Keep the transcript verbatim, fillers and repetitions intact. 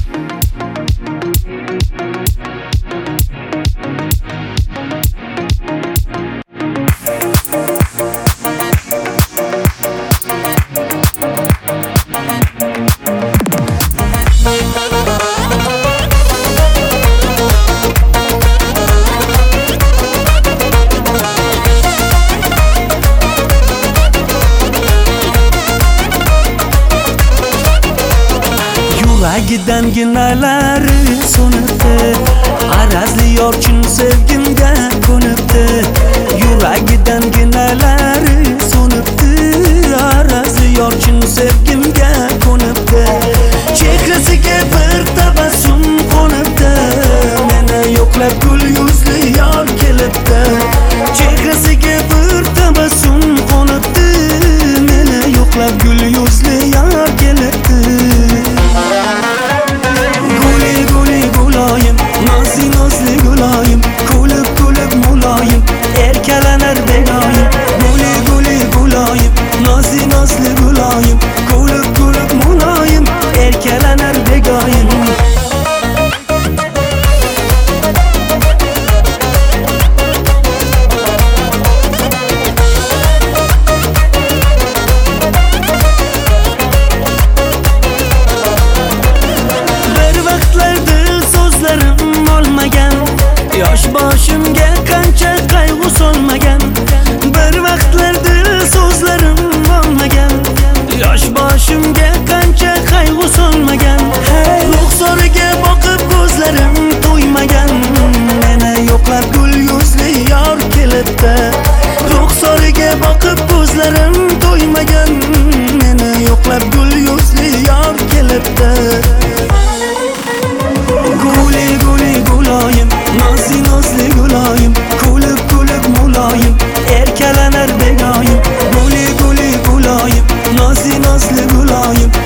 Yuragidan ginalari so'nibdi, arazli yorchin sevgimga ko'nibdi. Yuragidan ginalari so'nibdi, arazli yorchin sevgimga ko'nibdi. Chehrasiga bir tabassum qo'nibdi, meni yo'qlab gul yuzli yor kelibdi. Chehrasiga bir tabassum qo'nibdi, meni yo'qlab gul yuzli yor kelibdi. Nazli nazli gulayim, kulib kulib mulayim, erkalanar begoyim. Guli guli gulayim, nazli nazli gulayim, kulib kulib mulayim, erkalanar begoyim. Yosh boshimga qancha qayg'u solmagan, bir vaqtlar dil so'zlarim bo'lmagan. Yosh boshimga qancha qayg'u solmagan, ruxsoriga boqib ko'zlarim to'ymagan. Meni yo'qlab gul yuzli yor kelibdi, ruxsoriga boqib ko'zlarim to'ymagan. Meni yo'qlab gul yuzli yor kelibdi. Guli guli gulayim, nazli nazli gulayim, kulib kulib mulayim, erkalanar begoyim. Guli guli gulayim, nazli nazli gulayim,